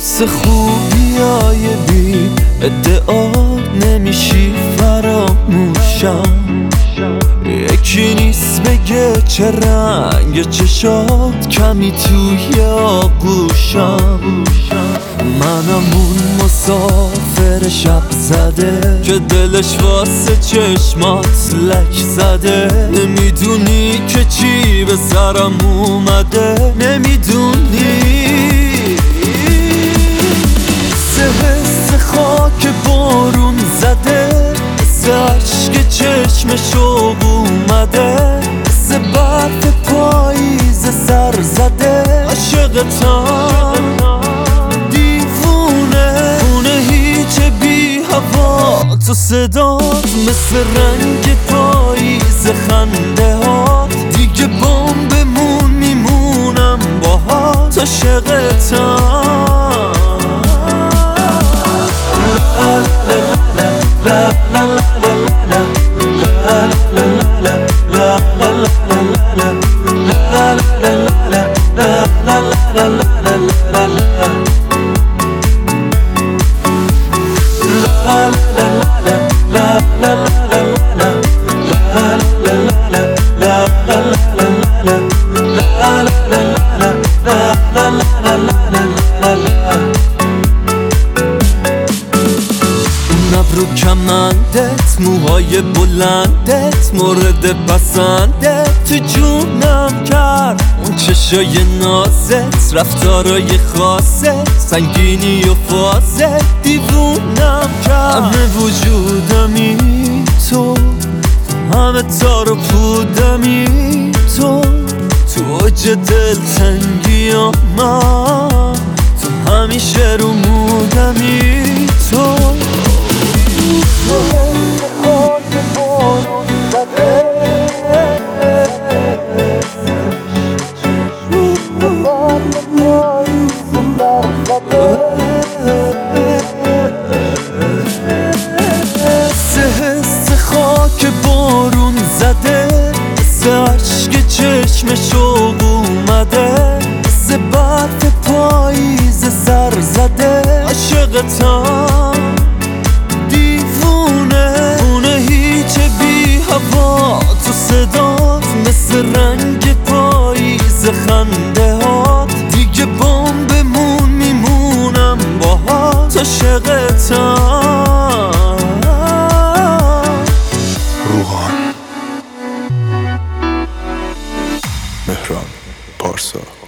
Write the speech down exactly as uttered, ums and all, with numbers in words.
واسه خوبیای بی ادعا نمیشی فراموشم. یکی نیست بگه چه رنگ چشات کمی توی آغوشم. منم اون مسافر شب زده که دلش واسه چشمات لک زده. نمیدونی که چی به سرم اومده، نمیدونی سه حس خاک بارون زده، سه عشق چشم شوق اومده، سه برف پاییز سر زده. عاشقتم دیوونه خونه هیچ بی هوا، تو صدات مثل رنگ پاییز خنده هات. دیگه بام بمون میمونم باهات، عاشقتم. ابرو کمندت، موهای بلندت، مورد پسندت تو جونم کرد. اون چشای نازت، رفتارای خاصت، سنگینی و فازت دیوونم کرد. همه وجودمی تو، همه تار و پودمی تو، تو اوج دلتنگی من، تو همیشه رو مودمی تو. سه حس خاک بارون زده، سه عشق چشم شوق اومده، سه برف پاییز سر زده. عاشقتم دیوونه خونه هیچ بی هوا، تو صدات مثل رنگ پاییز خنده هات. دیگه بام بمون میمونم باهات، عاشقتم. روحان، مهران، پارسا.